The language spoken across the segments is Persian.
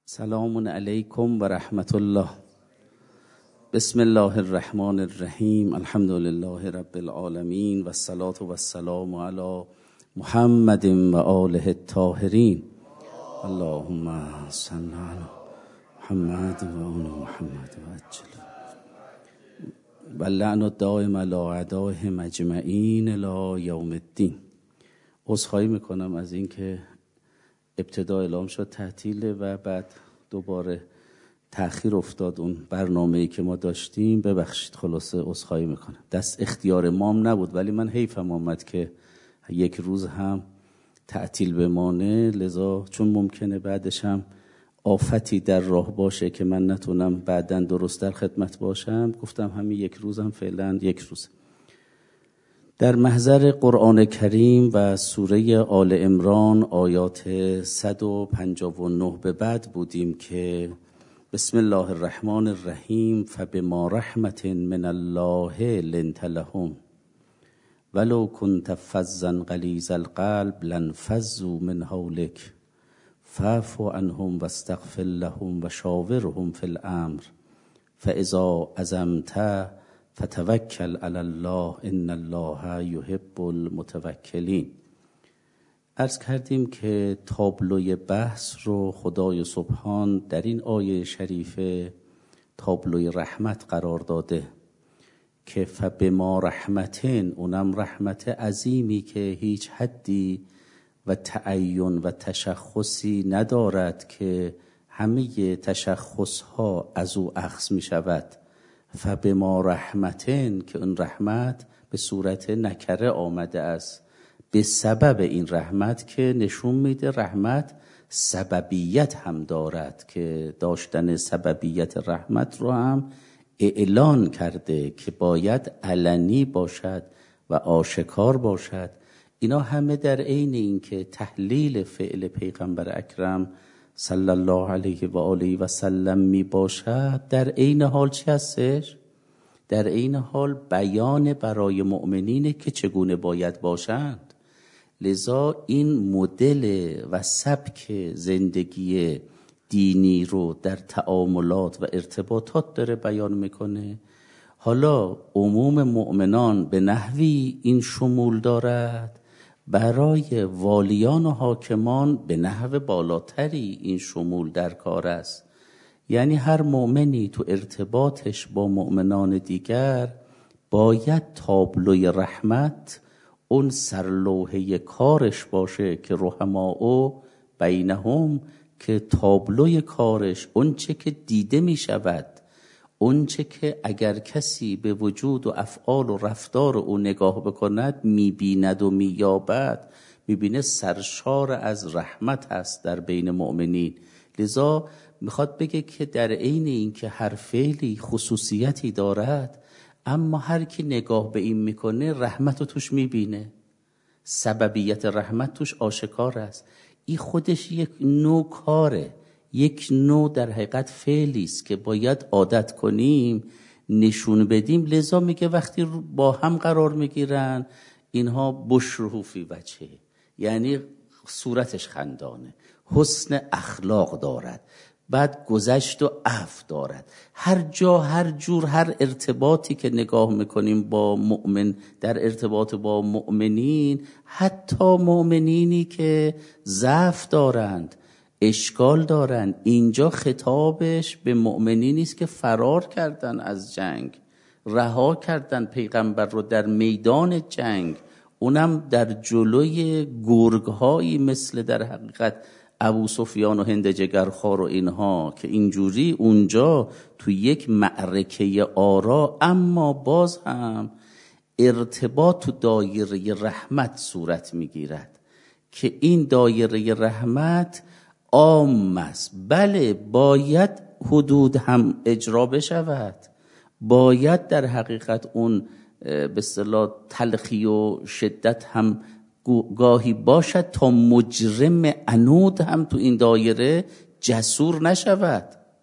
سلام علیکم و رحمت الله. بسم الله الرحمن الرحیم. الحمد لله رب العالمین و الصلاة و السلام علی محمد و آله الطاهرین. اللهم صل علی محمد و آل محمد و عجل و اللعن الدائم علی اعدائهم اجمعین الی یوم الدین. عذرخواهی میکنم از اینکه ابتدا اعلام شد تعطیله و بعد دوباره تأخیر افتاد اون برنامه‌ای که ما داشتیم. ببخشید، خلاصه عذرخواهی میکنم. دست اختیار مام نبود، ولی من حیفم آمد که یک روز هم تعطیل بمانه، لذا چون ممکنه بعدش هم آفتی در راه باشه که من نتونم بعداً درست در خدمت باشم، گفتم همین یک روز هم فعلاً یک روز. در محضر قرآن کریم و سوره آل عمران آیات 159 به بعد بودیم که بسم الله الرحمن الرحیم فبما رحمت من الله لنت لهم ولو كنت فظا غلیظ القلب لانفضوا من حولك فاعف عنهم واستغفر لهم وشاورهم فی الامر فاذا عزمت فتوکل علی الله ان الله یحب المتوکلین. عرض کردیم که تابلوی بحث رو خدای سبحان در این آیه شریفه تابلوی رحمت قرار داده که فبما رحمتین، اونم رحمت عظیمی که هیچ حدی و تعین و تشخصی ندارد که همه تشخصها از او اخذ می شود. فبما رحمتین که اون رحمت به صورت نکره آمده است، به سبب این رحمت که نشون میده رحمت سببیت هم دارد، که داشتن سببیت رحمت رو هم اعلان کرده که باید علنی باشد و آشکار باشد. اینا همه در عین این که تحلیل فعل پیغمبر اکرم صلی الله علیه و آله و سلم می باشد، در عین حال چی هستش؟ در عین حال بیان برای مؤمنینه که چگونه باید باشند. لذا این مدل و سبک زندگی دینی رو در تعاملات و ارتباطات داره بیان میکنه. حالا عموم مؤمنان به نحوی این شمول دارد، برای والیان و حاکمان به نحو بالاتری این شمول در کار است. یعنی هر مؤمنی تو ارتباطش با مؤمنان دیگر باید تابلوی رحمت اون سرلوحه کارش باشه که رحماء بینهم، که تابلوی کارش اون چه که دیده می شود، اون چه که اگر کسی به وجود و افعال و رفتار او نگاه بکند میبیند و مییابد، میبینه سرشار از رحمت هست در بین مؤمنین. لذا میخواد بگه که در عین این که هر فعلی خصوصیتی دارد، اما هر کی نگاه به این میکنه رحمت رو توش میبینه، سببیت رحمت توش آشکار است. این خودش یک نوع کاره، یک نوع در حقیقت فعلی است که باید عادت کنیم، نشون بدیم. لذا میگه وقتی با هم قرار میگیرن اینها بشره فی وجهه، یعنی صورتش خندانه، حسن اخلاق دارد، بعد گذشت و عفو دارد. هر جا هر جور هر ارتباطی که نگاه میکنیم با مؤمن، در ارتباط با مؤمنین، حتی مؤمنینی که ضعف دارند، اشکال دارن، اینجا خطابش به مؤمنینی است که فرار کردن از جنگ، رها کردن پیغمبر رو در میدان جنگ، اونم در جلوی گرگ‌هایی مثل در حقیقت ابو سفیان و هند جگرخوار و اینها، که اینجوری اونجا تو یک معرکه آرا، اما باز هم ارتباط تو دایره رحمت صورت میگیرد که این دایره رحمت عام است. بله باید حدود هم اجرا بشود، باید در حقیقت اون به اصطلاح تلخی و شدت هم گاهی باشد تا مجرم عنود هم تو این دایره جسور نشود.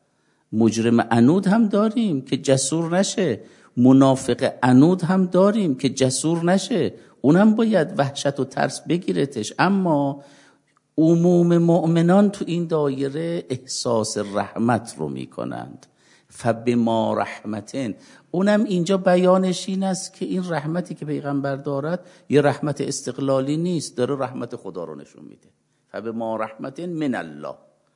مجرم عنود هم داریم که جسور نشه، منافق عنود هم داریم که جسور نشه، اونم باید وحشت و ترس بگیرتش. اما عموم مؤمنان تو این دایره احساس رحمت رو میکنند. فبما رحمتن، اونم اینجا بیانش این است که این رحمتی که پیغمبر دارد یه رحمت استقلالی نیست، داره رحمت خدا رو نشون میده. فبما رحمتن من الله،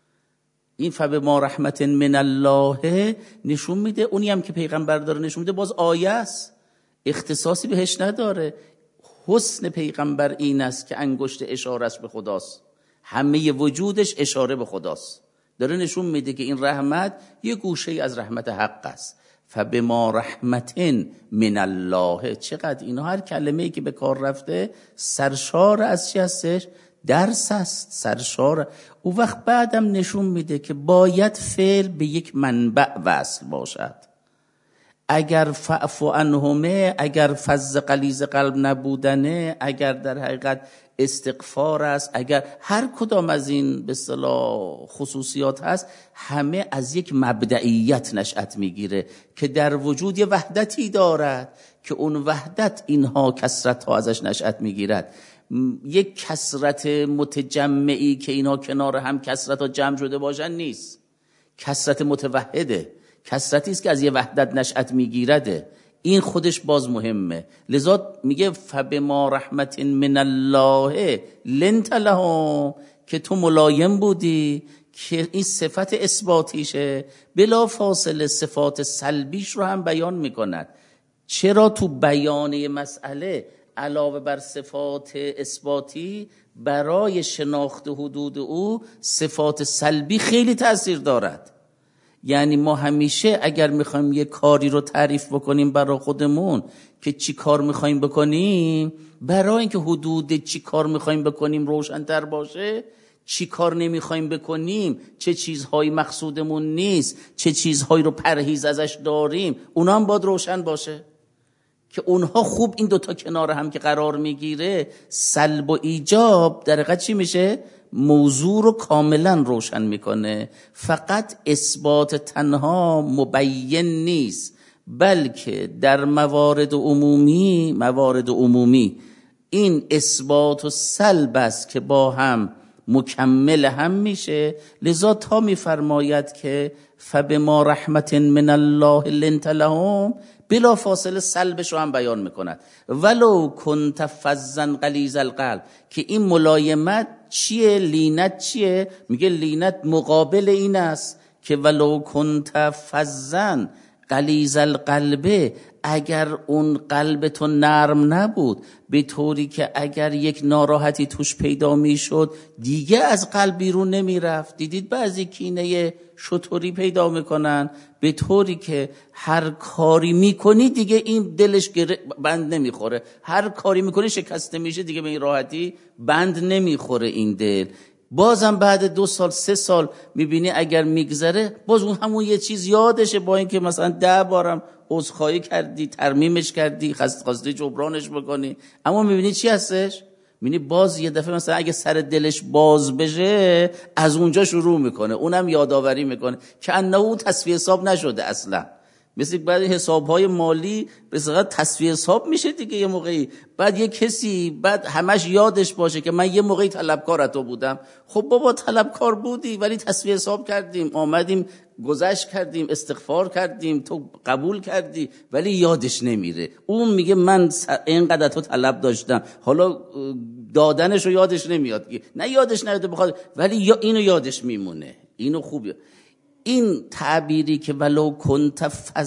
این فبما رحمتن من الله نشون میده. اونی هم که پیغمبر داره نشون میده باز آیه است، اختصاصی بهش نداره. حسن پیغمبر این است که انگشت اشارش به خداست، همه وجودش اشاره به خداست، داره نشون میده که این رحمت یه گوشه از رحمت حق است. فبما رحمتن من الله، چقدر اینا هر کلمه‌ای که به کار رفته سرشار از چی هستش؟ درس است، سرشار. او وقت بعدم نشون میده که باید فعل به یک منبع وصل باشد. اگر فعفو عنهمه، اگر فز غلیظ قلب نبودنه، اگر در حقیقت استغفار است، اگر هر کدام از این به اصطلاح خصوصیات هست، همه از یک مبدئیت نشأت میگیره که در وجود یه وحدتی دارد که اون وحدت اینها کثرت ها ازش نشأت میگیرد. یک کثرت متجمعی که اینها کنار هم کثرت ها جمع شده باشن نیست، کثرت متوحده، کثرتی است که از یه وحدت نشأت میگیرده. این خودش باز مهمه. لذا میگه فبما رحمت من الله لنت لهم، که تو ملایم بودی، که این صفت اثباتیشه. بلا فاصله صفات سلبیش رو هم بیان میکند. چرا تو بیان مسئله علاوه بر صفات اثباتی برای شناخت حدود او صفات سلبی خیلی تأثیر دارد. یعنی ما همیشه اگر میخوایم یه کاری رو تعریف بکنیم برای خودمون که چی کار میخوایم بکنیم، برای اینکه حدود چی کار میخوایم بکنیم روشن‌تر باشه، چی کار نمیخوایم بکنیم، چه چیزهایی مقصودمون نیست، چه چیزهایی رو پرهیز ازش داریم، اونا هم باید روشن باشه که اونها خوب این دوتا کنار هم که قرار میگیره، سلب و ایجاب در حقیقت چی میشه؟ موضوع رو کاملا روشن میکنه. فقط اثبات تنها مبین نیست، بلکه در موارد عمومی این اثبات و سلب است که با هم مکمل هم میشه. لذا تا میفرماید که فبما رحمت من الله لنت لهم، بلا فاصله سلبش رو هم بیان میکند. ولو کنت فظا غلیظ القلب، که این ملایمت چیه؟ لینت چیه؟ میگه لینت مقابل این است که ولو کنت فظا غلیظ القلب، اگر اون قلب تو نرم نبود، به طوری که اگر یک ناراحتی توش پیدا میشد دیگه از قلب بیرون نمیرفت. دیدید بعضی کینه شطوری پیدا میکنن، به طوری که هر کاری میکنی دیگه این دلش بند نمیخوره، هر کاری میکنی شکسته میشه، دیگه به این راحتی بند نمیخوره این دل. بازم بعد 2 سال 3 سال میبینی اگر میگذره باز اون همون یه چیز یادشه، با اینکه مثلا 10 بارم عذرخواهی کردی، ترمیمش کردی، خواستی جبرانش بکنی، اما میبینی چی هستش؟ میبینی باز یه دفعه مثلا اگه سر دلش باز بشه از اونجا شروع میکنه، اونم یادآوری میکنه که انه تصفیه حساب نشده اصلا. مثل بعد حسابهای مالی به صورت تصفیه حساب میشه دیگه یه موقعی، بعد یه کسی بعد همش یادش باشه که من یه موقعی طلبکار تو بودم. خب بابا طلبکار بودی ولی تصفیه حساب کردیم، آمدیم گذشت کردیم، استغفار کردیم، تو قبول کردی، ولی یادش نمیره. اون میگه من اینقدر تو طلب داشتم، حالا دادنش رو یادش نمیاد، نه یادش نمیاد بخواد، ولی یا اینو یادش میمونه. اینو خوبه این تعبیری که ولو کنت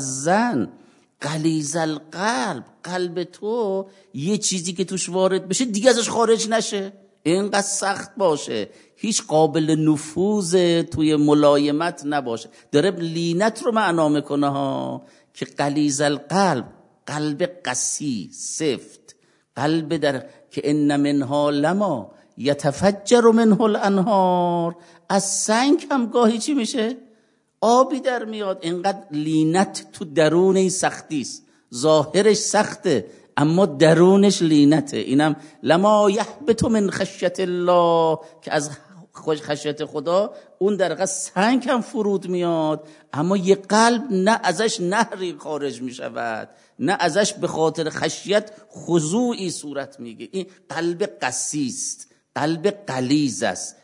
فظا غلیظ القلب، قلب تو یه چیزی که توش وارد بشه دیگه ازش خارج نشه، اینقدر سخت باشه، هیچ قابل نفوذ توی ملایمت نباشه. داره لینت رو معنا میکنه ها، که غلیظ القلب، قلب قسی سفت، قلب در که ان منها لما یتفجر منه الانهار، از سنگ هم گاهی چی میشه؟ آبی در میاد. اینقدر لینت تو درون این سختی است، ظاهرش سخته اما درونش لینته. اینم لما یحبط من خشیت الله، که از خشیت خدا اون در واقع سنگ هم فرود میاد، اما یه قلب نه ازش نهری خارج میشود، نه ازش به خاطر خشیت خضوعی صورت میگه. این قلب قسی است، قلب غلیظ است،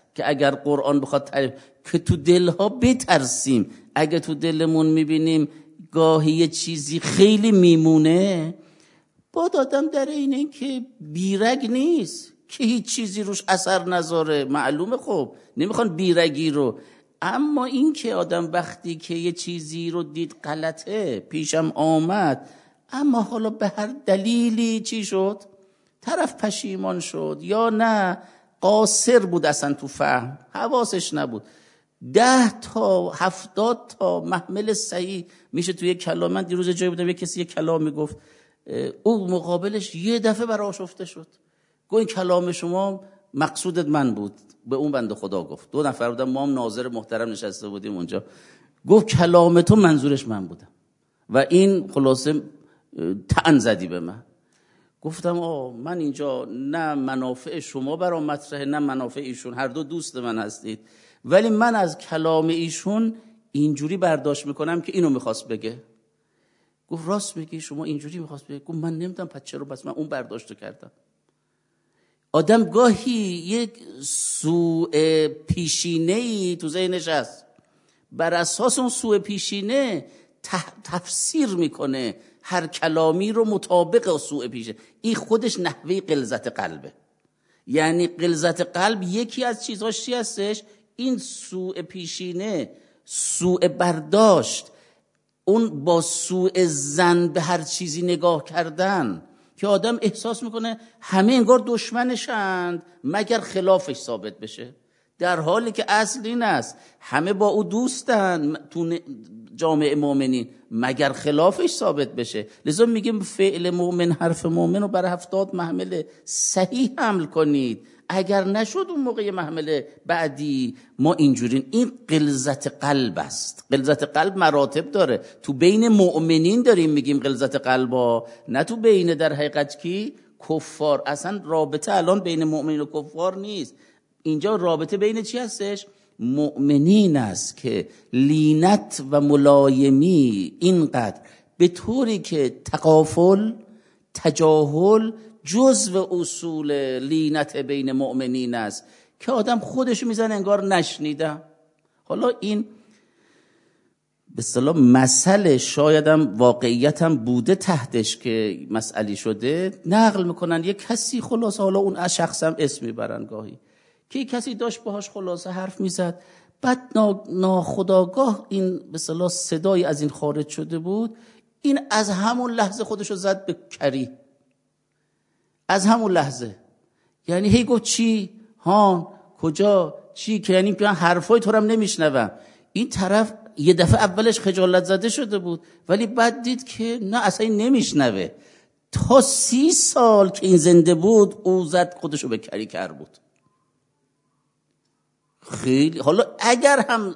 که اگر قرآن بخواد که تو دلها بترسیم. اگر تو دلمون میبینیم گاهی یه چیزی خیلی میمونه، با آدم در این که بیرگ نیست که هیچ چیزی روش اثر نذاره، معلومه خب نمیخوان بیرگی رو، اما این که آدم وقتی که یه چیزی رو دید غلطه پیشم آمد، اما حالا به هر دلیلی چی شد، طرف پشیمان شد یا نه قاصر بود اصلا تو فهم، حواسش نبود، 10 تا 70 تا محمل صحیح میشه توی کلام. من دیروز جایی بودم یه کسی یه کلام میگفت، او مقابلش یه دفعه برآشفته شد، گفت این کلام شما مقصودت من بود. به اون بنده خدا گفت، 2 نفر بودن، ما هم ناظر محترم نشسته بودیم اونجا، گفت کلام تو منظورش من بودم و این خلاصه طعن زدی به من. گفتم من اینجا نه منافع شما برام مطرحه نه منافع ایشون، هر دو دوست من هستید، ولی من از کلام ایشون اینجوری برداشت میکنم که اینو میخواست بگه. گفت راست میگی شما اینجوری میخواست بگه؟ گفت من نمیدونم پس چرا، بس من اون برداشتو کردم. آدم گاهی یک سوء پیشینه‌ای تو ذهنش هست، بر اساس اون سوء پیشینه تفسیر میکنه هر کلامی رو مطابق سوء پیشینه. این خودش نحوه غلظت قلبه. یعنی غلظت قلب یکی از چیزهاش چی هستش؟ این سوء پیشینه، سوء برداشت، اون با سوء ظن به هر چیزی نگاه کردن که آدم احساس میکنه همه انگار دشمنشند مگر خلافش ثابت بشه، در حالی که اصل این است همه با او دوستن تو جامعه مؤمنین مگر خلافش ثابت بشه. لذا میگیم فعل مؤمن حرف مؤمن رو بر 70 محمل صحیح حمل کنید، اگر نشد اون موقع محمل بعدی ما اینجورین. این غلظت قلب است. غلظت قلب مراتب داره، تو بین مؤمنین داریم میگیم غلظت قلبا، نه تو بین در حقیقت کی کفار. اصلا رابطه الان بین مؤمنین و کفار نیست، اینجا رابطه بین چی هستش؟ مؤمنین است که لینت و ملایمی اینقدر به طوری که تغافل تجاهل جزو اصول لینت بین مؤمنین است که آدم خودشو میزنه انگار نشنیدم. حالا این به اصطلاح مسئله شایدم واقعیتم بوده تحتش که مسئله شده، نقل میکنن یک کسی خلاصه، حالا اون از شخصم اسم میبرن گاهی، که کسی داشت باهاش خلاصه حرف میزد، بعد ناخودآگاه این به اصطلاح صدایی از این خارج شده بود، این از همون لحظه خودشو زد به کری، از همون لحظه. یعنی هی گفت چی؟ ها کجا؟ چی؟ که یعنی حرفای تو رو هم نمیشنوم. این طرف یه دفعه اولش خجالت زده شده بود، ولی بعد دید که نه اصلا این نمیشنوه. تا 30 سال که این زنده بود او زد خودشو به کری کر بود. خیلی حالا اگر هم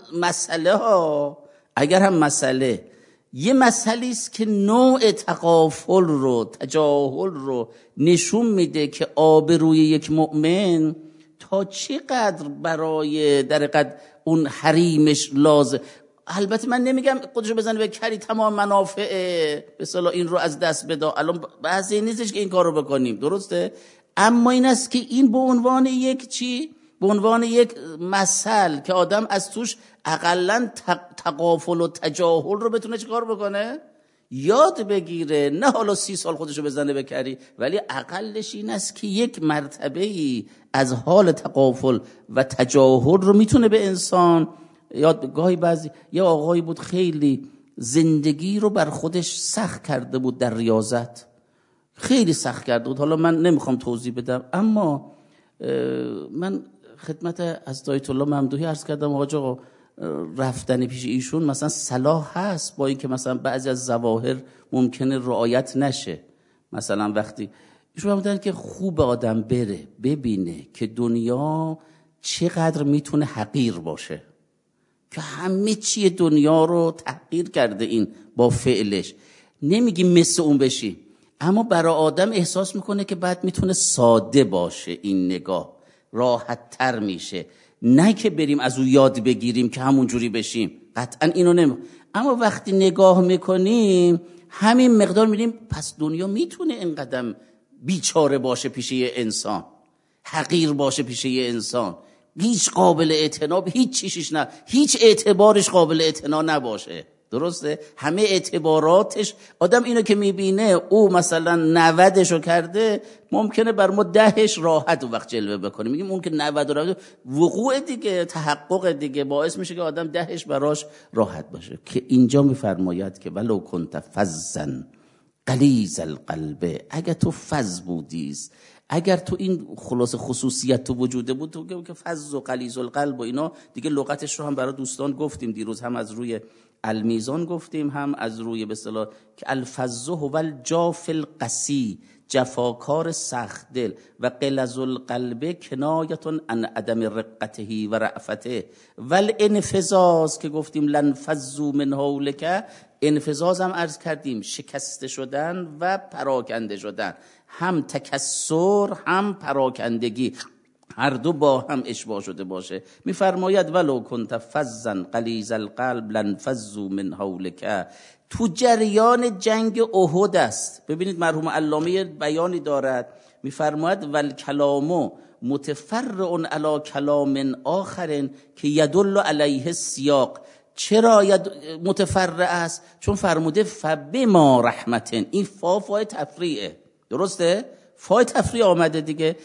مسئله یه مسئله است که نوع تغافل رو تجاهل رو نشون میده که آبروی یک مؤمن تا چقدر برای در قد اون حریمش لازم. البته من نمیگم خودشو بزنه به کری تمام منافع به اصطلاح این رو از دست بده، الان بعضی نیستش که این کار رو بکنیم، درسته؟ اما این است که این به عنوان یک چی؟ به عنوان یک مثل که آدم از توش اقلن تغافل و تجاهل رو بتونه چه کار بکنه؟ یاد بگیره. نه حالا 30 سال خودشو بزنه به کری، ولی اقلش این است که یک مرتبه‌ای از حال تغافل و تجاهل رو میتونه به انسان یاد. گاهی بعضی یه آقایی بود خیلی زندگی رو بر خودش سخت کرده بود، در ریاضت خیلی سخت کرده بود. حالا من نمیخوام توضیح بدم، اما من خدمت از آیت الله ممدوحی عرض کردم آقا رفتن پیش ایشون مثلا صلاح هست، با اینکه مثلا بعضی از ظواهر ممکنه رعایت نشه. مثلا وقتی ایشون فرمودن که خوب آدم بره ببینه که دنیا چقدر میتونه حقیر باشه، که همه چی دنیا رو تحقیر کرده این با فعلش. نمیگیم مثل اون بشی، اما برای آدم احساس میکنه که بعد میتونه ساده باشه، این نگاه راحت تر میشه. نه که بریم از او یاد بگیریم که همون جوری بشیم، قطعا اینو اما وقتی نگاه میکنیم همین مقدار میریم پس دنیا میتونه اینقدر بیچاره باشه پیش یه انسان، حقیر باشه پیش یه انسان. هیچ قابل اعتنا، هیچ چیزش نه، هیچ اعتبارش قابل اعتنا نباشه. درسته؟ همه اعتباراتش، آدم اینو که میبینه او مثلا 90شو کرده، ممکنه بر ما 10ش راحت وقت جلوه بکنه. میگیم اون که 90 رو وقوع دیگه، تحقق دیگه، باعث میشه که آدم 10ش براش راحت باشه. که اینجا میفرماید که ولو کنت فظا غلیظ القلب، اگر تو فظ بودیست، اگر تو این خلاص خصوصیت تو وجوده بود، تو که فظ و غلیظ القلب و اینا دیگه لغتش رو هم برای دوستان گفتیم دیروز، هم از روی المیزان گفتیم، هم از روی به اصطلاح که الفظ هو الجاف القسی، جفاکار سخت دل، و غلظ القلب کنایه عن عدم رقته و رأفته، والانفزاز که گفتیم لنفضوا من حولک، انفزاز هم عرض کردیم شکسته شدن و پراکنده شدن، هم تکسر هم پراکندگی، هر دو با هم اشباع شده باشه. میفرماید ولو کنت فظا غلیظ القلب لنفضوا من حولک. تو جریان جنگ احد است. ببینید مرحوم علامه بیانی دارد، میفرماید والکلام متفرع علی کلام آخر که یدل علیه السیاق. چرا متفرع است؟ چون فرموده فبما رحمتن، این فای تفریعه. درسته؟ فای تفریع آمده دیگه.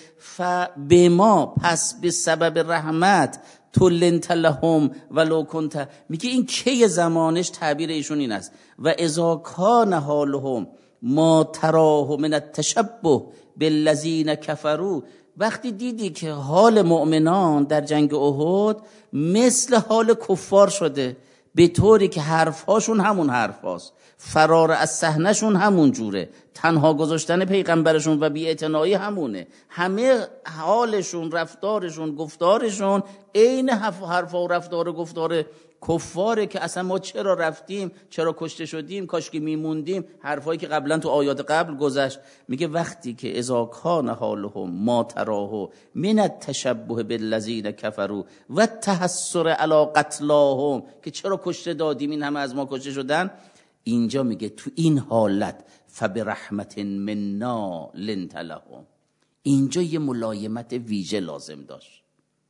فبما، پس به سبب رحمت، تو لنت لهم ولو کنت، میگه این کی زمانش، تعبیر ایشون این است و اذا کان حالهم ما تراه من التشبه بالذین کفروا، وقتی دیدی که حال مؤمنان در جنگ احد مثل حال کفار شده، به طوری که حرفهاشون همون حرف هاست، فرار از صحنه‌شون همون جوره، تنها گذاشتن پیغمبرشون و بی‌اعتنایی همونه، همه حالشون، رفتارشون، گفتارشون عین حرفا و رفتار و گفتار کفاره که اصلا ما چرا رفتیم، چرا کشته شدیم، کاش که میموندیم، حرفایی که قبلا تو آیات قبل گذشت. میگه وقتی که اذا کان حالهم ما تراه من التشبه بالذین کفروا و التحسر علی قتلاهم، که چرا کشته دادیم، این همه از ما کشته شدن، اینجا میگه تو این حالت فبرحمت منا لنت لهم، اینجا یه ملایمت ویژه لازم داشت،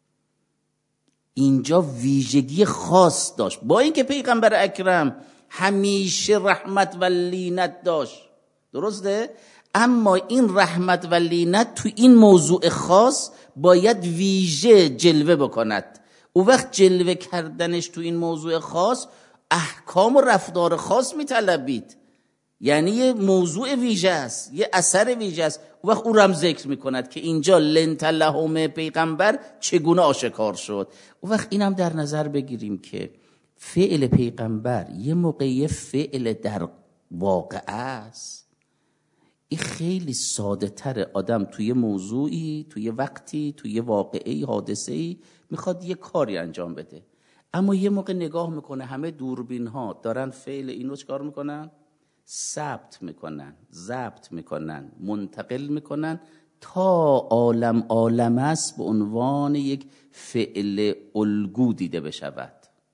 اینجا ویژگی خاص داشت، با اینکه پیغمبر اکرم همیشه رحمت و لینت داشت. درسته؟ اما این رحمت و لینت تو این موضوع خاص باید ویژه جلوه بکند. او وقت جلوه کردنش تو این موضوع خاص احکام و رفتار خاص میطلبید، یعنی یه موضوع ویژه است، یه اثر ویژه است. او وقت او رو هم ذکر میکند که اینجا لنت لهم پیغمبر چگونه آشکار شد. او وقت اینم در نظر بگیریم که فعل پیغمبر یه موقعی فعل در واقع است، این خیلی ساده تره. آدم توی موضوعی، توی وقتی، توی واقعی، حادثه‌ای میخواد یه کاری انجام بده، اما یه موقع نگاه میکنه همه دوربین ها دارن فعل اینو چکار میکنن؟ ثبت میکنن، ضبط میکنن، منتقل میکنن تا عالم است به عنوان یک فعل الگو دیده بشود.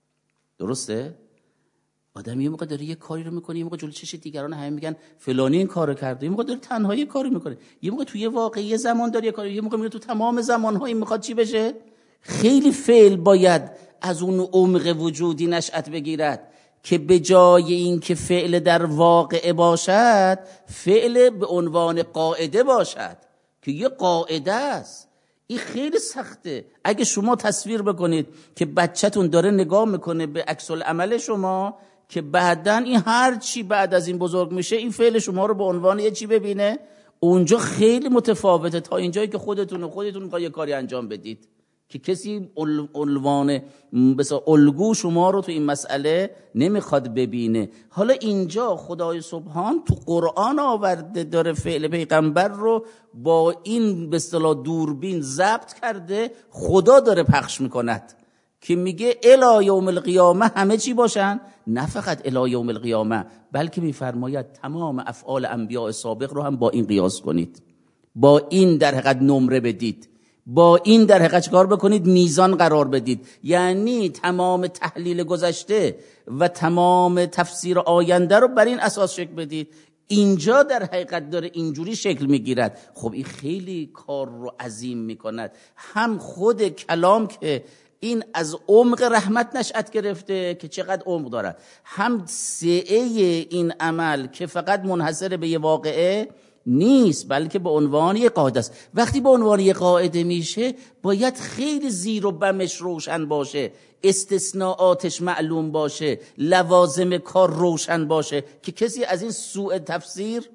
درسته؟ آدم یه موقع داره یه کاری رو میکنه، یه موقع جلوی چش دیگران همه میگن فلانی این کارو کرده، یه موقع داره تنهایی یه کاری میکنه، یه موقع توی واقعی زمان داره یه کاری، یه موقع میگه تو تمام زمان‌ها این میخواد چی بشه. خیلی فعل باید از اون عمق وجودی نشأت بگیرد که به جای این که فعل در واقع باشد، فعل به عنوان قاعده باشد که یه قاعده است. این خیلی سخته. اگه شما تصویر بکنید که بچه‌تون داره نگاه میکنه به عکس العمل شما، که بعدن این هر چی بعد از این بزرگ میشه این فعل شما رو به عنوان یه چی ببینه، اونجا خیلی متفاوته تا اینجایی که خودتون میخواد یه کاری انجام بدید که کسی عنوان مثلا الگو شما رو تو این مسئله نمیخواد ببینه. حالا اینجا خدای سبحان تو قرآن آورده، داره فعل پیغمبر رو با این به اصطلاح دوربین ضبط کرده، خدا داره پخش میکند که میگه الی یوم القیامه همه چی باشن، نه فقط الی یوم القیامه، بلکه میفرماید تمام افعال انبیاء سابق رو هم با این قیاس کنید، با این در حقیقت نمره بدید، با این در حقیقت کار بکنید، میزان قرار بدید. یعنی تمام تحلیل گذشته و تمام تفسیر آینده رو بر این اساس شکل بدید. اینجا در حقیقت داره اینجوری شکل میگیرد. خب این خیلی کار رو عظیم میکند. هم خود کلام که این از عمق رحمت نشأت گرفته که چقدر عمق دارد، هم سعه این عمل که فقط منحصر به یه واقعه نیست بلکه به عنوان یه قاعده است. وقتی به عنوان یه قاعده میشه باید خیلی زیر و بمش روشن باشه، استثناءاتش معلوم باشه، لوازم کار روشن باشه که کسی از این سوء تفسیر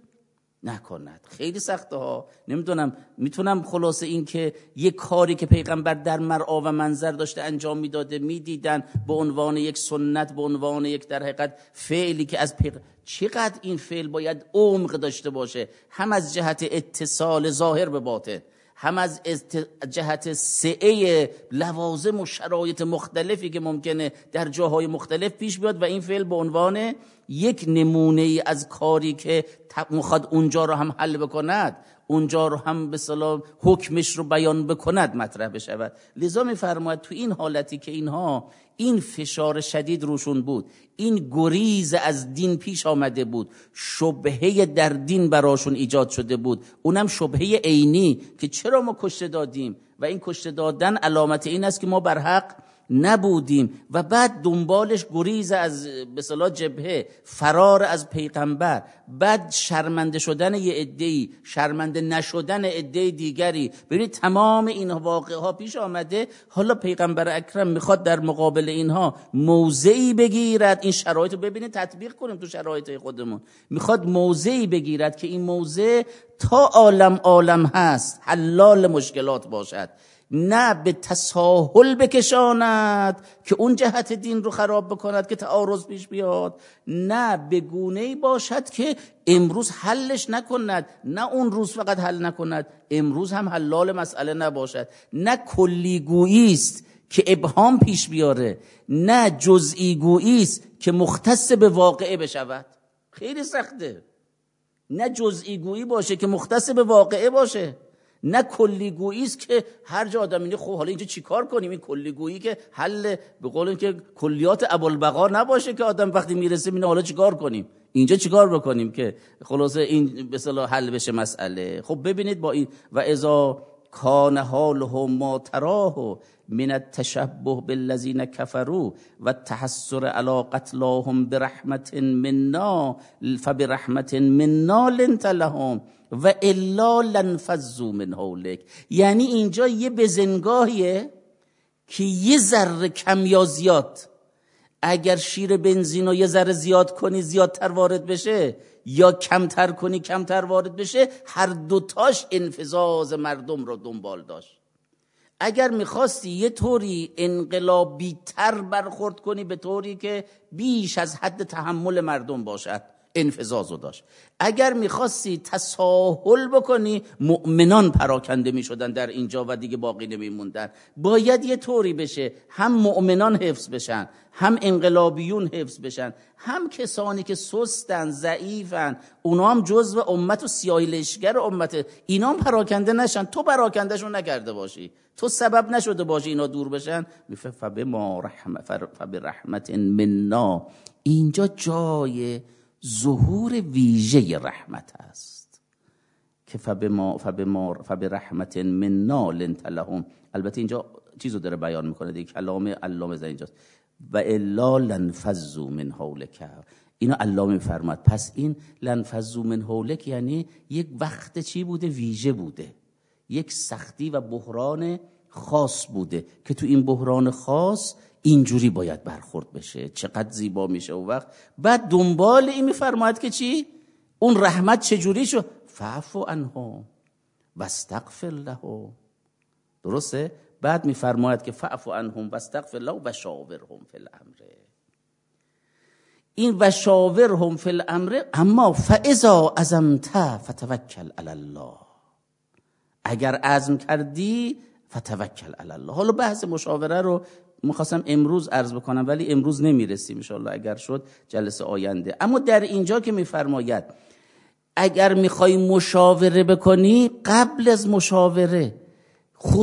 نکند. خیلی سخته ها. نمیدونم میتونم خلاصه این که یک کاری که پیغمبر در مرعا و منظر داشته انجام میداده میدیدن به عنوان یک سنت، به عنوان یک در حقیقت فعلی که از چقدر این فعل باید عمق داشته باشه، هم از جهت اتصال ظاهر به باطن، هم از جهت سعه لوازم و شرایط مختلفی که ممکنه در جاهای مختلف پیش بیاد و این فعل به عنوان یک نمونه ای از کاری که میخواد اونجا رو هم حل بکند، اونجا رو هم به اصطلاح حکمش رو بیان بکند مطرح بشود. لذا میفرماید تو این حالتی که اینها این فشار شدید روشون بود، این گریز از دین پیش آمده بود، شبهه در دین براشون ایجاد شده بود، اونم شبهه عینی که چرا ما کشته دادیم و این کشته دادن علامت این است که ما بر حق نبودیم، و بعد دنبالش گریز از به اصطلاح جبهه، فرار از پیغمبر، بعد شرمنده شدن یه عده‌ای، شرمنده نشدن عده دیگری. ببینید تمام این واقعه ها پیش آمده. حالا پیغمبر اکرم میخواد در مقابل اینها موضعی بگیرد. این شرایط رو ببینید تطبیق کنیم تو شرایط خودمون. میخواد موضعی بگیرد که این موضع تا عالم هست حلال مشکلات باشد، نه به تساهل بکشاند که اون جهت دین رو خراب بکند که تعارض پیش بیاد، نه به گونه‌ای باشد که امروز حلش نکند، نه اون روز فقط حل نکند امروز هم حلال مسئله نباشد، نه کلیگویی است که ابهام پیش بیاره، نه جزئی گویی است که مختص به واقعه بشود. خیلی سخته. نه جزئی گویی باشه که مختص به واقعه باشه، نه کلیگویی است که هر جا آدم میگه خب حالا اینجا چیکار کنیم. این کلیگویی که حل به قول که کلیات ابوالبقا نباشه که آدم وقتی میرسه میگه حالا چیکار کنیم، اینجا چیکار بکنیم که خلاصه این به اصطلاح حل بشه مسئله. خب ببینید با این و اذا کان حالهم ما تراه من التشبه بالذین کفروا و التحسر علی قتلاهم برحمت منا فبرحمت منا لنت لهم و الا لنفذوا من حولک. یعنی اینجا یه بزنگاهیه که یه ذره کم یا زیاد، اگر شیر بنزین رو یه ذره زیاد کنی زیادتر وارد بشه یا کمتر کنی کمتر وارد بشه، هر دوتاش انفذاز مردم رو دنبال داشت. اگر میخواستی یه طوری انقلابی تر برخورد کنی به طوری که بیش از حد تحمل مردم باشد، انفذازو داشت. اگر میخواستی تساهل بکنی مؤمنان پراکنده میشدن در اینجا و دیگه باقی نمیموندن. باید یه طوری بشه هم مؤمنان حفظ بشن، هم انقلابیون حفظ بشن، هم کسانی که سستن ضعیفن اونا هم جزو امت و سیاهی لشگر امت، اینا هم پراکنده نشن. تو پراکندهشون نکرده باشی، تو سبب نشده باشی اینا دور بشن. فبرحمت منا، اینجا جای ظهور ویژه رحمت است که فبرحمت منا لنت لهم. البته اینجا چیزو داره بیان میکنه دیگه، کلام علامه زن اینجاست و الا لنفذوا من حولک. اینا علامه میفرماد پس این لنفذوا من حولک یعنی یک وقت چی بوده؟ ویژه بوده، یک سختی و بحران خاص بوده که تو این بحران خاص اینجوری باید برخورد بشه. چقدر زیبا میشه اون وقت. بعد دنبال این میفرماید که چی؟ اون رحمت چجوری شد؟ فاعفو عنهم واستغفر لهم. درسته؟ بعد میفرماید که فاعفو عنهم واستغفر لهم و شاورهم فی الامر. این و شاورهم فی الامر، اما فاذا عزمت فتوکل علی الله. اگر عزم کردی فتوکل علی الله. حالا بحث مشاوره رو میخواستم امروز عرض بکنم ولی امروز نمیرسیم، انشاءالله اگر شد جلسه آینده. اما در اینجا که میفرماید اگر میخوای مشاوره بکنی، قبل از مشاوره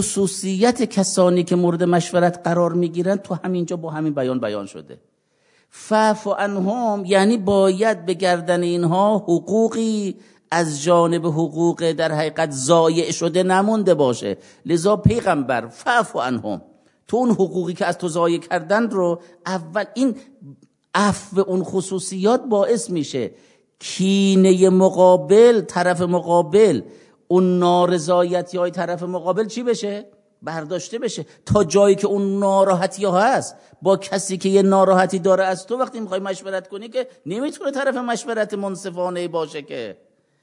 خصوصیت کسانی که مورد مشورت قرار میگیرن تو همینجا با همین بیان شده. فاعف عنهم یعنی باید به گردن اینها حقوقی از جانب حقوق در حقیقت ضایع شده نمونده باشه. لذا پیغمبر فاعف عنهم، تو اون حقوقی که از تو ضایع کردن رو اول، این عفو اون خصوصیات باعث میشه کینه مقابل، طرف مقابل، اون نارضایتی های طرف مقابل چی بشه؟ برداشته بشه. تا جایی که اون ناراحتی ها هست با کسی که یه ناراحتی داره از تو، وقتی میخوای مشورت کنی که نمیتونه طرف مشورت منصفانه باشه که.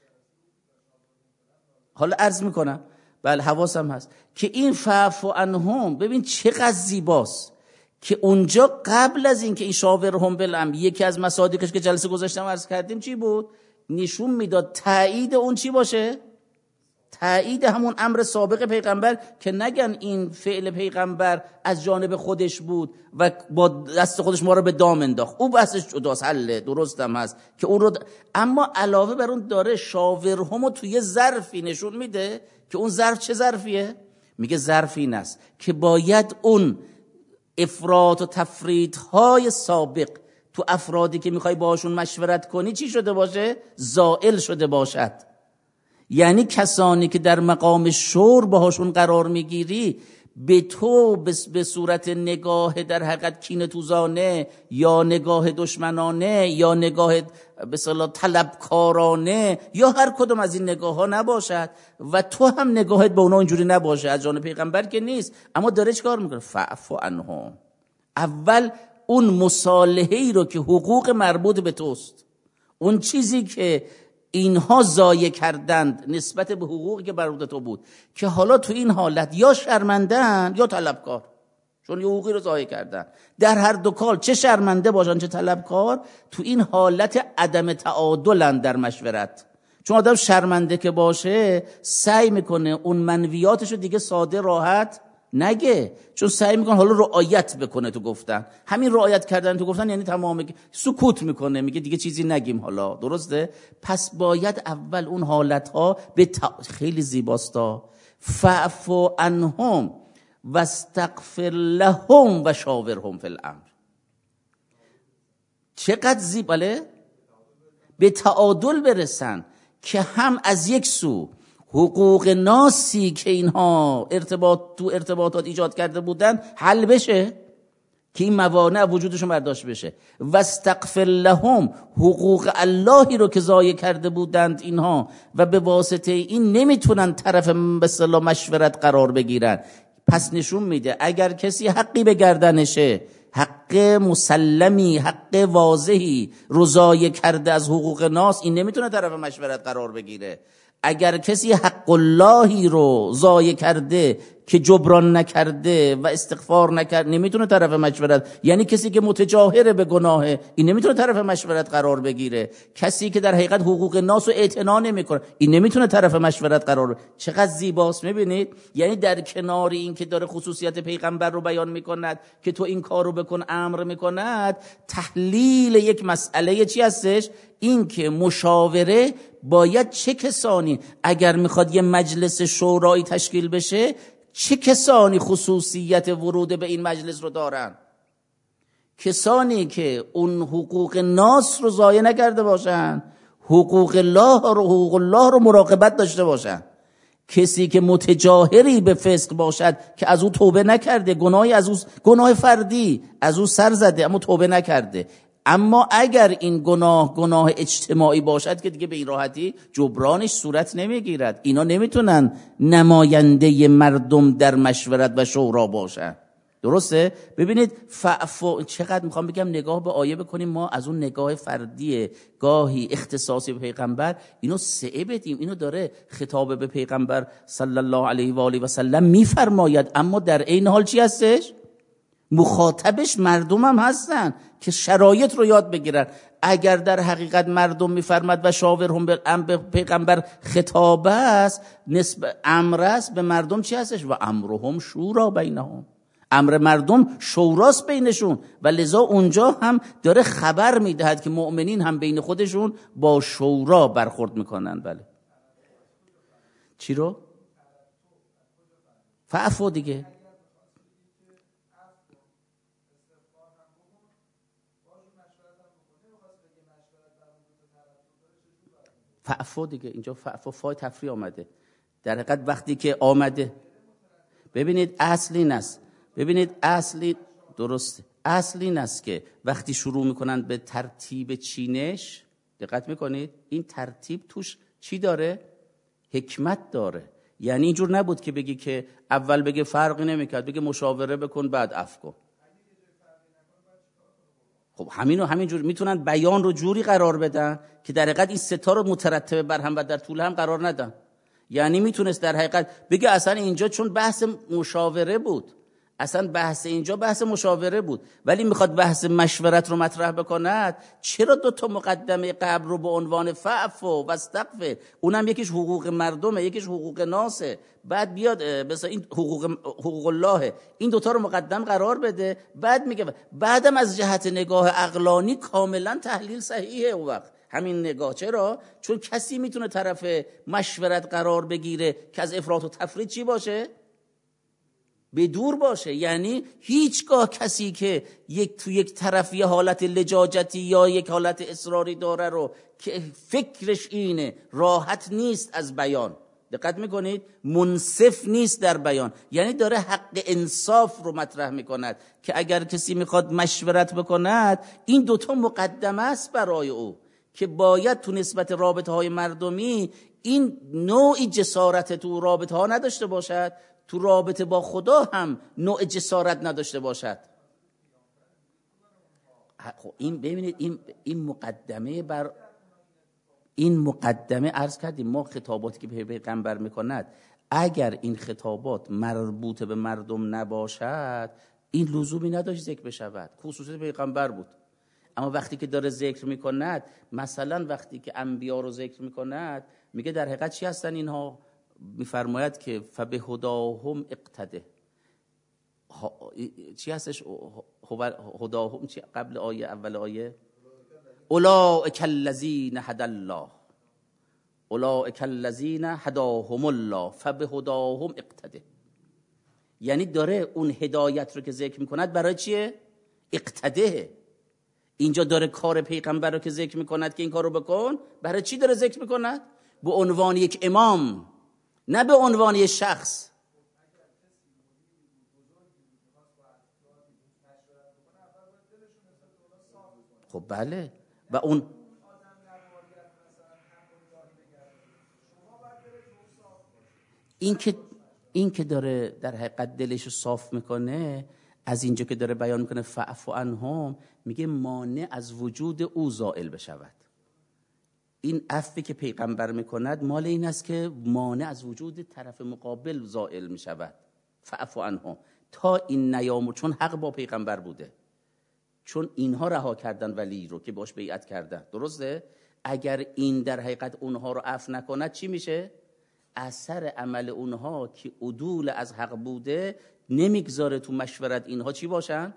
حالا عرض میکنم، بله حواسم هست که این فاعف عنهم، ببین چقدر زیباست که اونجا قبل از این که این شاورهم بالامر، یکی از مصادیقش که جلسه گذاشتم عرض کردیم چی بود؟ نشون میداد تایید اون چی باشه؟ تایید همون امر سابق پیغمبر، که نگن این فعل پیغمبر از جانب خودش بود و با دست خودش ما رو به دام انداخت، او بحثش جداست، حله درستم هست که اون رو اما علاوه بر اون داره شاورهمو توی ظرفی نشون میده که اون ظرف چه ظرفیه؟ میگه ظرف این است که باید اون افراط و تفریط های سابق تو افرادی که میخوای باهاشون مشورت کنی چی شده باشه؟ زائل شده باشد. یعنی کسانی که در مقام شور باهاشون قرار میگیری، به تو به صورت نگاه در حقیقت کینه توزانه یا نگاه دشمنانه یا نگاه به اصطلاح طلبکارانه یا هر کدوم از این نگاه ها نباشد و تو هم نگاهت به اونا اینجوری نباشه. از جانب پیغمبر که نیست، اما داره چیکار میکنه؟ فاعف عنهم. اول اون مصالحه‌ای رو که حقوق مربوط به توست، اون چیزی که اینها ضایع کردند نسبت به حقوقی که مربوط تو بود، که حالا تو این حالت یا شرمندن یا طلبکار، چون یه حقوقی رو ضایع کردن. در هر دو کال چه شرمنده باشن چه طلبکار، تو این حالت عدم تعادلن در مشورت. چون آدم شرمنده که باشه سعی میکنه اون منویاتش رو دیگه ساده راحت نگه، چون سعی میکنه حالا رعایت بکنه تو گفتن. همین رعایت کردن تو گفتن یعنی تمام سکوت میکنه، میگه دیگه چیزی نگیم حالا، درسته؟ پس باید اول اون حالتها خیلی زیباستا، فاعف عنهم واستغفر لهم و شاورهم فی الامر. چقدر زیباله، به تعادل برسن که هم از یک سو حقوق ناسی که اینها ارتباطات ایجاد کرده بودن حل بشه، که این موانع وجودشون برداشت بشه، و استغفر لهم، حقوق اللهی رو که ضایع کرده بودند اینها و به واسطه این نمیتونن طرف به اصطلاح مشورت قرار بگیرن. پس نشون میده اگر کسی حقی به گردنشه، حق مسلمی، حق واضحی رو ضایع کرده از حقوق ناس، این نمیتونه طرف مشورت قرار بگیره. اگر کسی حق اللهی رو ضایع کرده که جبران نکرده و استغفار نکرد، نمیتونه طرف مشورت، یعنی کسی که متجاهره به گناهه، این نمیتونه طرف مشورت قرار بگیره. کسی که در حقیقت حقوق ناس رو اعتنا نمیکنه، این نمیتونه طرف مشورت قرار بگیره. چقدر زیباست، میبینید؟ یعنی در کنار این که داره خصوصیت پیغمبر رو بیان میکند که تو این کار رو بکن امر میکند، تحلیل یک مسئله چی هستش؟ این که مشاوره باید چه کسانی، اگر میخواد یه مجلس شورایی تشکیل بشه، چه کسانی خصوصیت ورود به این مجلس رو دارن؟ کسانی که اون حقوق ناس رو ضایع نکرده باشن، حقوق الله رو مراقبت داشته باشن. کسی که متجاهری به فسق باشد که از او توبه نکرده، گناهی از او، گناه فردی از او سر زده اما توبه نکرده، اما اگر این گناه اجتماعی باشد که دیگه به این راحتی جبرانش صورت نمیگیرد، اینا نمیتونن نماینده مردم در مشورت و شورا باشن. درسته؟ ببینید چقدر میخوام بگم نگاه به آیه بکنیم، ما از اون نگاه فردی گاهی اختصاصی به پیغمبر اینو سعی بدیم. اینو داره خطاب به پیغمبر صلی الله علیه و آله و سلم میفرماید، اما در این حال چی هستش؟ مخاطبش مردم هم هستن که شرایط رو یاد بگیرن. اگر در حقیقت مردم میفرماد و شاورهم به پیغمبر خطاب است، نسبت امر است به مردم، چی هستش؟ و امرهم شورا بینهم، امر مردم شوراست بینشون، و لذا اونجا هم داره خبر میدهد که مؤمنین هم بین خودشون با شورا برخورد میکنن. بله چی رو؟ فعفو دیگه. فعفو دیگه، اینجا فعفو فای تفریع آمده. در حقیقت وقتی که آمده، ببینید اصل این است، ببینید اصلی درسته، اصل این است که وقتی شروع میکنن به ترتیب چینش، دقت میکنید این ترتیب توش چی داره؟ حکمت داره. یعنی اینجور نبود که بگی که اول بگه فرقی نمیکرد، بگه مشاوره بکن بعد عفو کن. خب همینجور میتونن بیان رو جوری قرار بدن که در حقیقت این ستا رو مترتب بر هم و در طول هم قرار ندن. یعنی میتونست در حقیقت بگه اصلا اینجا چون بحث مشاوره بود، اصلا بحث اینجا بحث مشاوره بود، ولی میخواد بحث مشورت رو مطرح بکند، چرا دو تا مقدمه قبل رو به عنوان فعفو و استغفر، اونم یکیش حقوق مردمه یکیش حقوق ناسه، بعد بیاد مثلا این حقوق الله، این دوتا رو مقدم قرار بده، بعد میگه بعدم از جهت نگاه عقلانی کاملا تحلیل صحیحه. اون وقت همین نگاه، چرا؟ چون کسی میتونه طرف مشورت قرار بگیره که از افراط و تفرید چی باشه؟ به دور باشه. یعنی هیچگاه کسی که تو یک طرف یه حالت لجاجتی یا یک حالت اصراری داره رو که فکرش اینه، راحت نیست از بیان، دقت میکنید، منصف نیست در بیان، یعنی داره حق انصاف رو مطرح میکند که اگر کسی میخواد مشورت بکند این دوتا مقدمه است برای او که باید تو نسبت رابطه های مردمی این نوعی جسارت تو رابطه ها نداشته باشد، تو رابطه با خدا هم نوع جسارت نداشته باشد. خب این ببینید این مقدمه عرض کردیم ما خطاباتی که پیغمبر میکند اگر این خطابات مربوط به مردم نباشد این لزومی نداشت ذکر بشود، خصوصیت پیغمبر بود. اما وقتی که داره ذکر میکند، مثلا وقتی که انبیا رو ذکر میکند میگه در حقیقت چی هستن اینها؟ میفرماید که فبهداهم اقتده. چی هستش هداهم؟ چی قبل آیه اول آیه؟ اولئک الذین هدی الله، اولئک الذین هداهم الله فبهداهم اقتده. یعنی داره اون هدایت رو که ذکر میکند برای چیه؟ اقتده. اینجا داره کار پیغمبر رو که ذکر میکند که این کار رو بکن، برای چی داره ذکر میکند؟ به عنوان یک امام، نه به عنوان یک شخص. خب بله، و اون این که داره در حقیقت دلش صاف میکنه، از اینجا که داره بیان میکنه فاعف عنهم، میگه مانع از وجود او زائل بشود. این عفوی که پیغمبر میکند مال این است که مانع از وجود طرف مقابل زائل میشود. فاعف عنهم تا این نیام، چون حق با پیغمبر بوده، چون اینها رها کردن ولی رو که باش بیعت کردن، درسته؟ اگر این در حقیقت اونها رو عفو نکند چی میشه؟ اثر عمل اونها که عدول از حق بوده نمیگذاره تو مشورت اینها چی باشن؟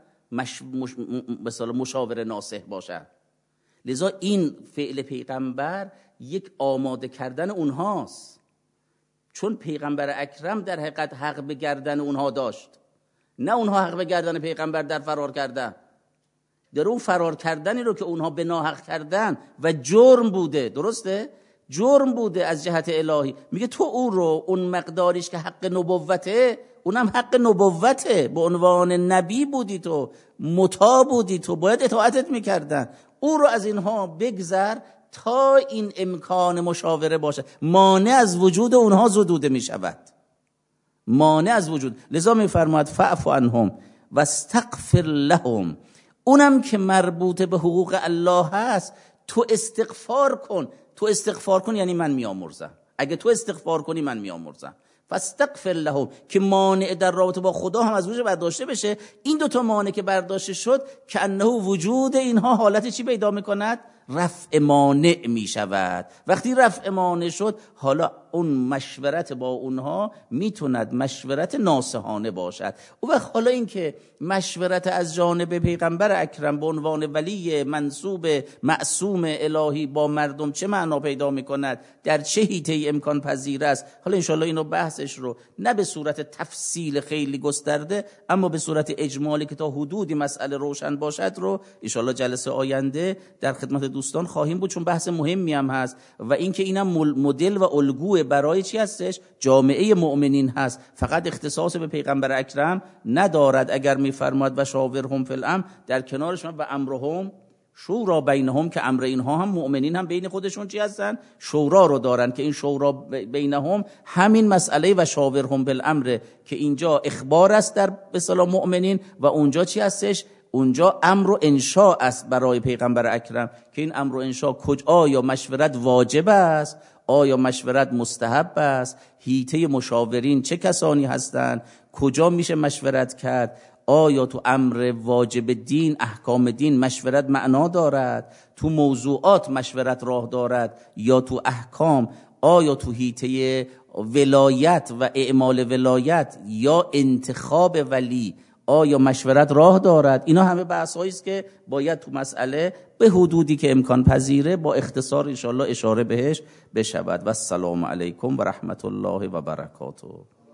مثلا مشاور ناصح باشن. لذا این فعل پیغمبر یک آماده کردن اونهاست، چون پیغمبر اکرم در حقیقت حق به گردن اونها داشت، نه اونها حق به گردن پیغمبر در فرار کردن. در اون فرار کردنی رو که اونها به ناحق کردن و جرم بوده، درسته؟ جرم بوده از جهت الهی، میگه تو اون رو اون مقداریش که حق نبوته، اونم حق نبوته، به عنوان نبی بودی تو، مطاع بودی تو، باید اطاعتت میکردن، او رو از اینها بگذر تا این امکان مشاوره باشه. مانع از وجود اونها زدوده میشود، مانع از وجود. لذا میفرماید فاعف عنهم واستغفر لهم، اونم که مربوط به حقوق الله هست تو استغفار کن. تو استغفار کن یعنی من میامرزم، اگه تو استغفار کنی من میامرزم. فاستغفر لهم که مانع در رابطه با خدا هم از وجود برداشته بشه. این دوتا مانع که برداشته شد که انه وجود اینها حالت چی پیدا میکند؟ رفع مانع میشود. وقتی رفع مانع شد حالا اون مشورت با اونها میتوند مشورت ناصحانه باشد. او وقت حالا این که مشورت از جانب پیغمبر اکرم به عنوان ولی منصوب معصوم الهی با مردم چه معنا پیدا میکند، در چه حیطه امکان پذیر است، حالا انشالله اینو بحثش رو نه به صورت تفصیل خیلی گسترده اما به صورت اجمالی که تا حدودی مسئله روشن باشد رو انشالله جلسه آینده در خدمت دوستان خواهیم بود، چون بحث مهمی هم هست و اینکه اینم مدل و الگو برای چی هستش؟ جامعه مؤمنین هست، فقط اختصاص به پیغمبر اکرم ندارد. اگر میفرماد و شاورهم فی الامر، در کنارش و امرهم شورا بینهم، که امر اینها هم مؤمنین هم بین خودشون چی هستن؟ شورا رو دارن، که این شورا بینهم همین مسئله و شاورهم بالامر که اینجا اخبار است در به اصطلاح مؤمنین و اونجا چی هستش؟ اونجا امر و انشاء است برای پیغمبر اکرم، که این امر و انشاء آیا مشورت واجب است، آیا مشورت مستحب است، هیته مشاورین چه کسانی هستند، کجا میشه مشورت کرد، آیا تو امر واجب دین، احکام دین مشورت معنا دارد، تو موضوعات مشورت راه دارد، یا تو احکام، آیا تو هیته ولایت و اعمال ولایت یا انتخاب ولی آیا مشورت راه دارد. اینا همه بحث‌هایی است که باید تو مسئله به حدودی که امکان پذیره با اختصار انشاءالله اشاره بهش بشود. و السلام علیکم و رحمت الله و برکاته.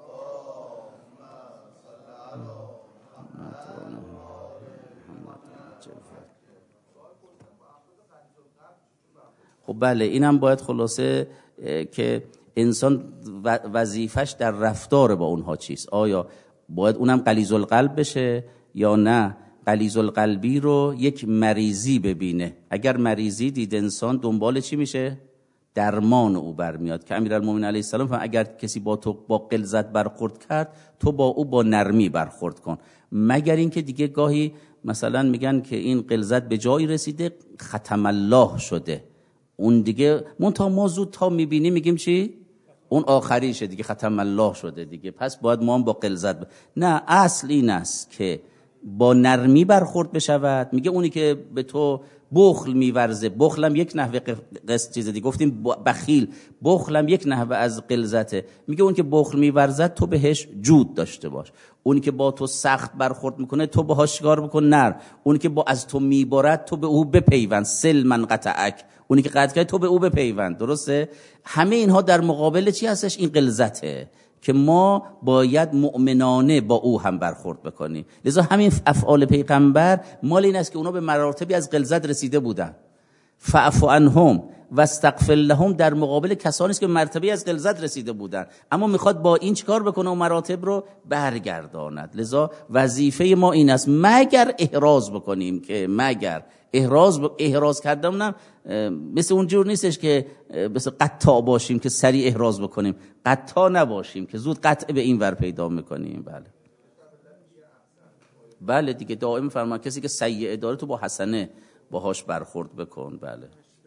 خب بله، اینم باید خلاصه که انسان وظیفش در رفتار با اونها چیست، آیا باید اونم غلیظ القلب بشه یا نه غلیظ القلبی رو یک مریضی ببینه. اگر مریضی دید انسان دنبال چی میشه؟ درمان او برمیاد، که امیرالمومنین علیه السلام اگر کسی با تو با غلظت برخورد کرد، تو با او با نرمی برخورد کن، مگر اینکه دیگه گاهی مثلا میگن که این غلظت به جایی رسیده ختم الله شده، اون دیگه منتها ما زود تا میبینیم میگیم چی؟ اون آخریشه دیگه، ختم الله شده دیگه، پس باید ما هم با غلظت نه، اصل این است که با نرمی برخورد بشود. میگه اونی که به تو بخل میورزه، بخلم یک نحوه چیز دیگه گفتیم بخیل، بخلم یک نحوه از غلظته، میگه اون که بخل میورزد تو بهش جود داشته باش، اونی که با تو سخت برخورد میکنه تو باهاش چیکار بکن؟ نرم. اونی که با از تو میبرد تو به او بپیوند، سل من قطعک، اونی که قطع کرد تو به او بپیوند. درسته؟ همه اینها در مقابل چی هستش؟ این غلظته که ما باید مؤمنانه با او هم برخورد بکنیم. لذا همین افعال پیغمبر مال این است که اونا به مراتبی از غلظت رسیده بودن. فاعف عنهم واستغفر لهم در مقابل کسانی است که مرتبه از غلظت رسیده بودن، اما میخواد با این چیکار بکنه و مراتب رو برگرداند. لذا وظیفه ما این است مگر احراز بکنیم، که مگر احراز کردنم مثل اونجور نیستش که مثل قطع باشیم که سریع احراز بکنیم، قطع نباشیم که زود قطع به این ور پیدا میکنیم. بله دیگه دائم فرمان کسی که سیئه داره تو با حسنه باهاش برخورد بکن. بله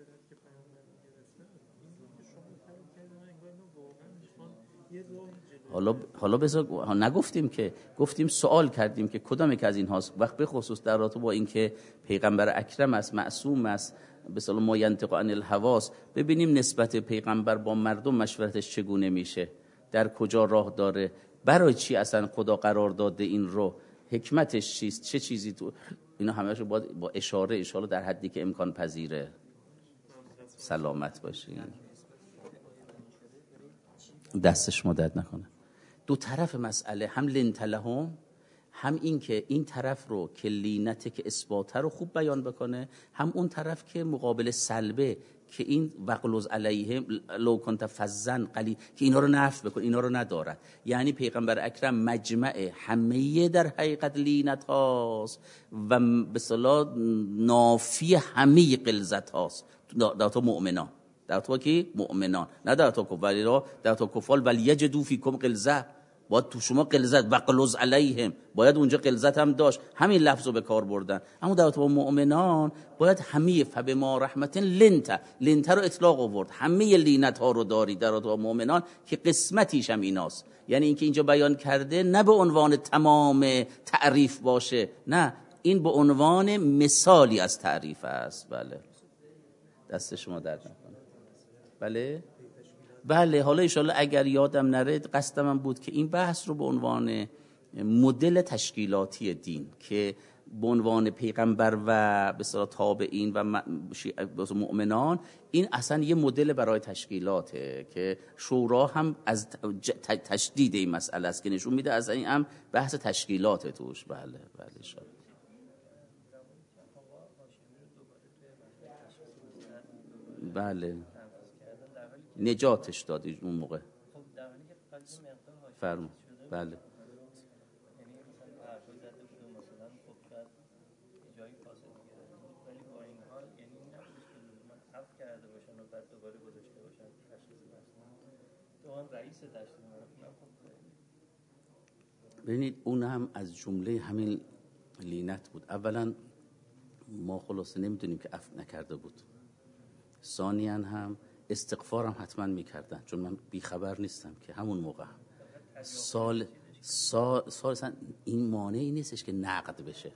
حالا بذار نگفتیم که، گفتیم سوال کردیم که کدام یک از این هاست، وقت به خصوص در رابطه با این که پیغمبر اکرم است، معصوم است، به اصطلاح ما ینطق عن الهوا، ببینیم نسبت پیغمبر با مردم مشورتش چگونه میشه، در کجا راه داره، برای چی اصلا خدا قرار داده این رو، حکمتش چیست، چه چیزی تو اینا همه‌شو با اشاره ان در حدی که امکان پذیره. سلامت باشین، دستش مدد نکنه. دو طرف مسئله، هم لنت لهم، هم این که این طرف رو که لینته که اثباته رو خوب بیان بکنه، هم اون طرف که مقابل سلبه که این وقلوز علیهم لو کنت فظا قلی، که اینا رو نفی بکن، اینا رو ندارد. یعنی پیغمبر اکرم مجمع همه در حقیقت لینت هاست و به اصطلاح نافی همه غلظت هاست در تو مؤمنان، در تو کی؟ مؤمنان، نه در تو کفار، در تو کفار ولی یجدوا فیکم غلظه، باید تو شما غلظت، وقلوز علیهم باید اونجا غلظت هم داشت، همین لفظو به کار بردن. اما در تو مؤمنان باید همه فبما رحمت لنت رو اطلاق آورد، همه لینت ها رو داری در تو مؤمنان که قسمتیش هم ایناست. یعنی اینکه اینجا بیان کرده نه به عنوان تمام تعریف باشه، نه، این به عنوان مثالی از تعریف است. بله دست شما درد نکنه. بله حالا انشالله اگر یادم نره قصدم هم بود که این بحث رو به عنوان مدل تشکیلاتی دین، که به عنوان پیغمبر و به اصطلاح تابعین و مؤمنان، این اصلا یه مدل برای تشکیلاته که شورا هم از تشدید این مسئله است که نشون میده از این هم بحث تشکیلات توش. بله انشالله. بله نجاتش دادی اون موقع. خب در حالی که فقط یه مقدار حاشیه فرما. شده بله یعنی مثلا حرفای زده بود و مثلا خب شاید جایی فاصله گرفت، ولی با این حال یعنی این نبودش که لزوما عفو کرده باشن و بعد دوباره گذاشته باشن تشخیص مثلا تو آن رئیس تشخیص مثلا. خب ببینید اون هم از جمله همین لینت بود. اولا ما خلاصه نمیدونیم که عفو نکرده بود، ثانیاً هم استغفارم حتما میکردن، چون من بیخبر نیستم که همون موقع سال این مانعی نیستش که نقد بشه.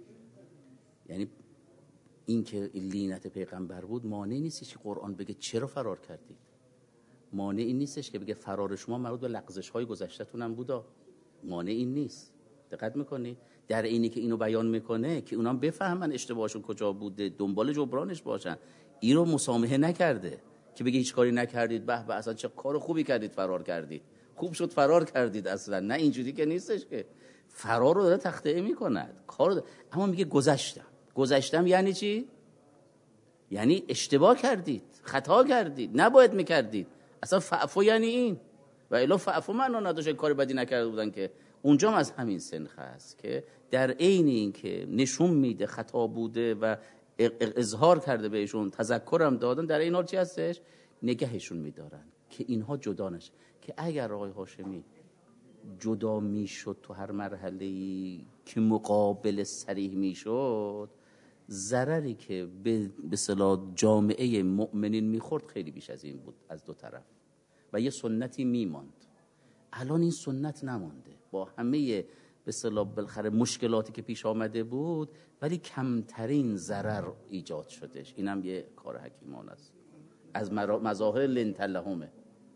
یعنی این که لینت پیغمبر بود مانعی نیستش که قرآن بگه چرا فرار کردید، مانعی نیستش که بگه فرار شما مربوط به لغزش های گذشته‌تون هم بودا، مانعی نیست. دقت میکنی در اینی که اینو بیان میکنه که اونام بفهمن اشتباهشون کجا بوده، دنبال جبرانش باشن. این رو مسامحه نکرده که بگه هیچ کاری نکردید، به به اصلا چه کار خوبی کردید فرار کردید، خوب شد فرار کردید. اصلا نه اینجوری که نیستش، که فرار رو داره تخطئه میکند کار. اما میگه گذشتم یعنی چی؟ یعنی اشتباه کردید، خطا کردید، نباید میکردید. اصلا فعفو یعنی این، و الا فعفو معنا نداشت کار بدی نکرده بودن که. اونجا از همین سنخ هست که در عین این که نشون میده خطا بوده و اظهار کرده بهشون، تذکرم دادن، در این حال چی هستش؟ نگهشون میدارن که اینها جدا نشه. که اگر آقای هاشمی جدا میشد تو هر مرحله‌ای که مقابل صریح میشد، ضرری که به اصطلاح جامعه مؤمنین میخورد خیلی بیش از این بود از دو طرف، و یه سنتی میماند. الان این سنت نمانده، با همه به اصطلاح بالاخره مشکلاتی که پیش آمده بود، ولی کمترین ضرر ایجاد شدش. اینم یه کار حکیمانه است از مظاهر لنتلهمه.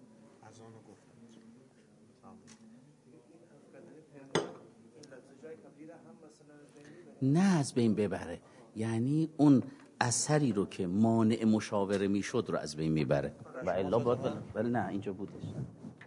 نه از بین ببره، یعنی اون اثری رو که مانع مشاوره میشد رو از بین میبره، و الا باید. ولی نه اینجا بودش.